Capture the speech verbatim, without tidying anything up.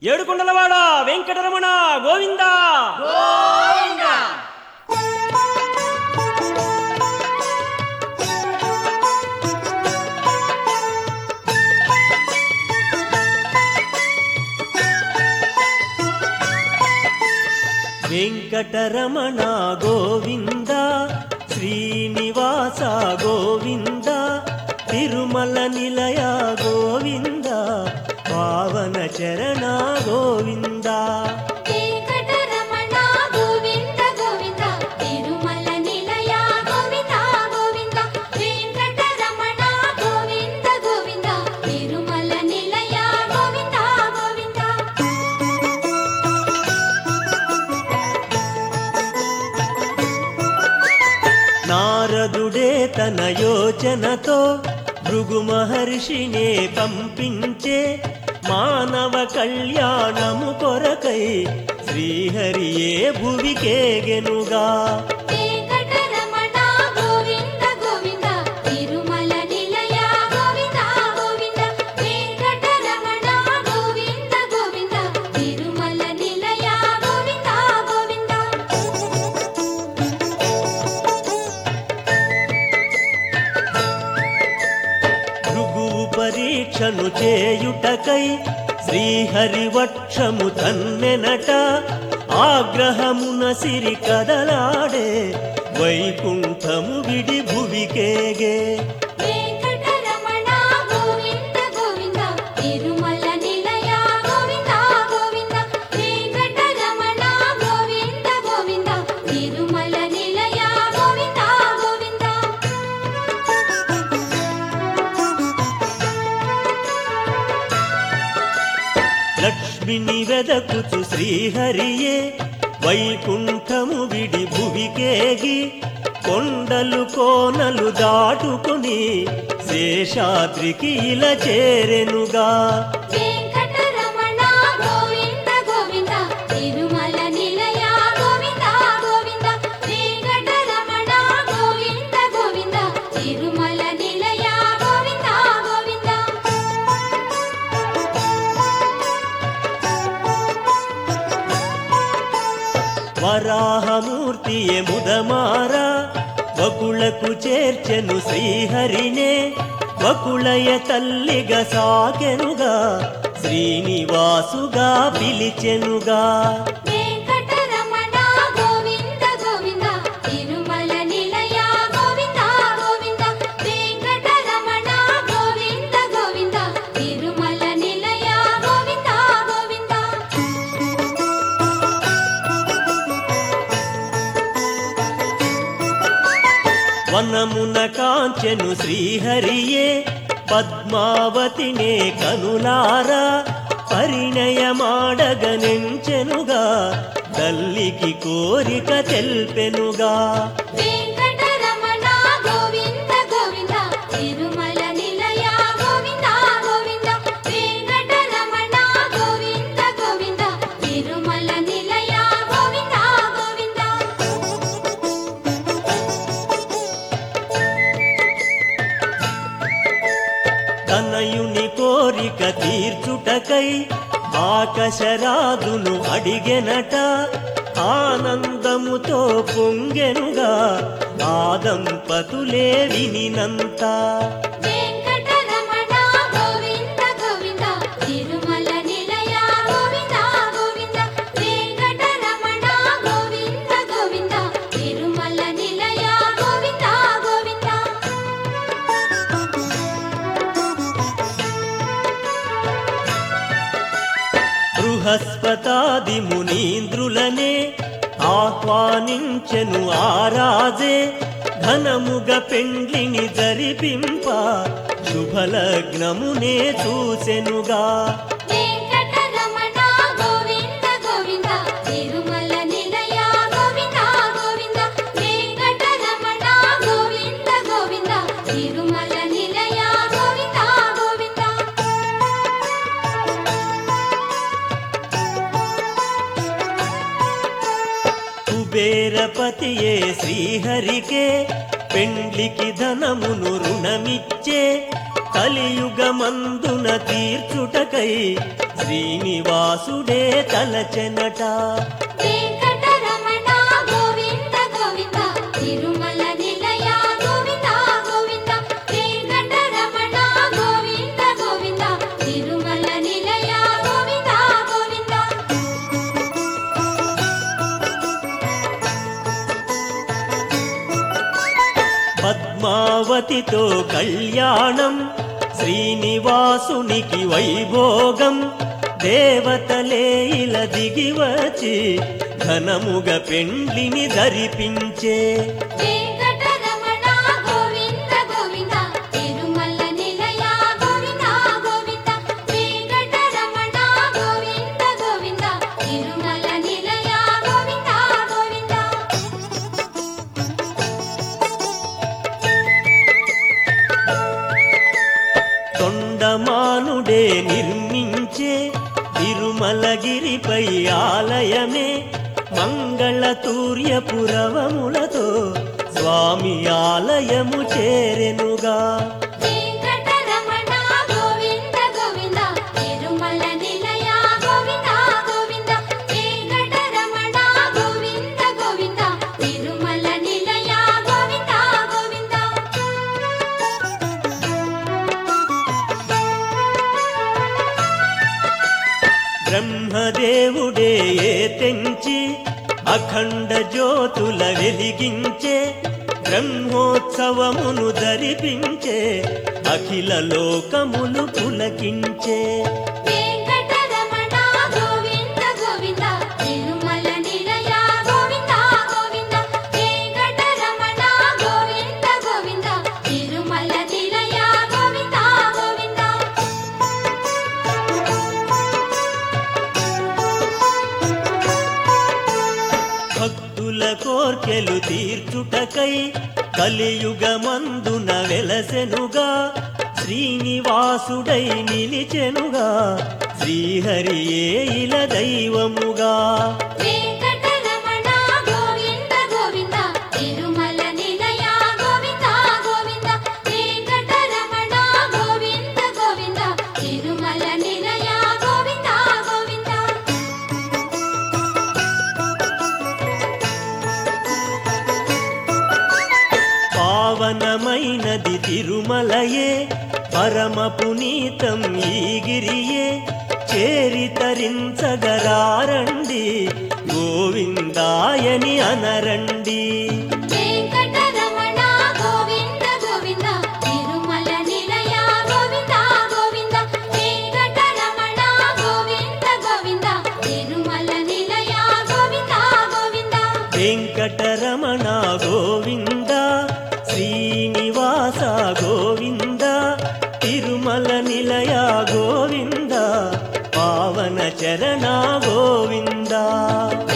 ఏడుకొండలవాడ వెంకటరమణ గోవింద గోవింద. వెంకటరమణ గోవింద, శ్రీనివాస గోవింద, తిరుమల నిలయ గోవింద, పావన చరణ గోవింద. వెంకటరమణ గోవింద గోవింద, తిరుమల నిలయ గోవింద గోవింద. వెంకటరమణ గోవింద గోవింద, తిరుమల నిలయ గోవింద గోవింద. నారదుడే తన యోచనతో భృగు మహర్షినే పంపించే, మానవ కళ్యాణము కొరకై శ్రీహరియే భువికేగెనుగా. వెంకటరమణ గోవింద గోవింద, తిరుమల నిలయ గోవింద గోవింద. వెంకటరమణ గోవింద గోవింద, తిరుమల నిలయ గోవింద గోవింద. భృగువు పరీక్షను చేయుటకై శ్రీహరి వక్షము తన్నెనట, ఆగ్రహమున సిరి కదలాడే వైకుంఠము విడి భువికేగే. వెంకటరమణ గోవింద గోవింద, తిరుమల నిలయ గోవింద గోవింద. వెంకటరమణ గోవింద గోవింద, తిరుమల నిలయ గోవింద గోవింద. లక్ష్మిని వెదకుచు శ్రీహరియే వైకుంఠము విడి భువికేగి, కొండలు కోనలు దాటుకుని శేషాద్రికి ఇలా చేరెనుగా. వెంకటరమణ గోవింద గోవింద, తిరుమల నిలయ గోవింద గోవింద. వెంకటరమణ గోవింద గోవింద, తిరుమల నిలయ గోవింద గోవింద. వరాహమూర్తియే ముదమార వకులకు చేర్చెను శ్రీహరినే, వకుళయ తల్లిగా సాకెనుగా శ్రీనివాసుగా పిలిచెనుగా. వెంకటరమణ గోవింద గోవింద, తిరుమల నిలయ గోవింద గోవింద. వెంకటరమణ గోవింద గోవింద, తిరుమల నిలయ గోవింద గోవింద. వనమున కాంచెను శ్రీహరియే పద్మావతినే కనులారా, పరిణయమాడగనెంచెనుగా తల్లికి కోరిక తెల్పెనుగా. వెంకటరమణ గోవింద గోవింద, తిరుమల నిలయ గోవింద గోవింద. వెంకటరమణ గోవింద గోవింద, తిరుమల నిలయ గోవింద గోవింద. తనయుని కోరిక తీర్చుటకై ఆకాశరాజును అడిగెనట, ఆనందముతో పొంగెనుగా ఆ దంపతులే వినినంత. వెంకటరమణ గోవింద గోవింద, తిరుమల నిలయ గోవింద గోవింద. వెంకటరమణ గోవింద గోవింద, తిరుమల నిలయ గోవింద గోవింద. బృహస్పతాది మునీంద్రులనే ఆహ్వానించెను ఆ రాజే, ఘనముగ పెండ్లిని జరిపింప శుభలగ్నమునే చూసెనుగా. వెంకటరమణ గోవింద గోవింద, తిరుమల నిలయ గోవింద గోవింద. వెంకటరమణ గోవింద గోవింద, తిరుమల నిలయ గోవింద గోవింద. కుబేరపతియే శ్రీహరికే పెండ్లికి ధనమును రుణమిచ్చే, కలియుగమందున తీర్చుటకై శ్రీనివాసుడే తలచెనట. వెంకటరమణ గోవింద గోవింద తిరుమల నిలయ గోవింద గోవింద వెంకటరమణ గోవింద గోవింద తిరుమల నిలయ గోవింద గోవింద. పద్మావతితో కళ్యాణం శ్రీనివాసునికి వైభోగం. దేవతలే ఇల దిగివచి ఘనముగ పెండ్లిని ధరిపించే. వెంకటరమణ గోవింద గోవింద తిరుమల నిలయ గోవింద గోవింద వెంకటరమణ గోవింద గోవింద తిరుమల నిలయ గోవింద గోవింద. తొండమానుడే నిర్మించే తిరుమలగిరిపై ఆలయమే. మంగళతూర్యపురవములతో స్వామి ఆలయము చేరెనుగా. వెంకటరమణ గోవింద గోవింద తిరుమల నిలయ గోవింద గోవింద వెంకటరమణ గోవింద గోవింద తిరుమల నిలయ గోవింద గోవింద. బ్రహ్మదేవుడే తెంచి అఖండ జ్యోతుల వెలిగించే. బ్రహ్మోత్సవమును ధరిపించే అఖిల లోకములు పులకించే. వెంకటరమణ గోవింద గోవింద తిరుమల నిలయ గోవింద గోవింద వెంకటరమణ గోవింద గోవింద తిరుమల నిలయ గోవింద గోవింద. భక్తుల కోర్కెలు తీర్చుటకై కలియుగమందున వెలసెనుగా. శ్రీనివాసుడై నిలిచెనుగా శ్రీహరియే ఇల దైవముగా. వెంకటరమణ గోవింద గోవింద తిరుమల నిలయ గోవింద గోవింద వెంకటరమణ గోవింద గోవింద తిరుమల నిలయ గోవింద గోవింద. పావనమైనది తిరుమలయే పరమ పునీతం ఈ గిరియే. చేరి తరించగరారండి గోవిందాయని అనరండి. వెంకటరమణ గోవింద గోవింద తిరుమల నిలయ గోవింద గోవింద వెంకటరమణ గోవింద గోవింద తిరుమల నిలయ గోవింద గోవింద. వెంకటరమణ గోవింద శ్రీనివాస గోవింద తిరుమల నిలయ గోవింద పావన చరణ గోవింద.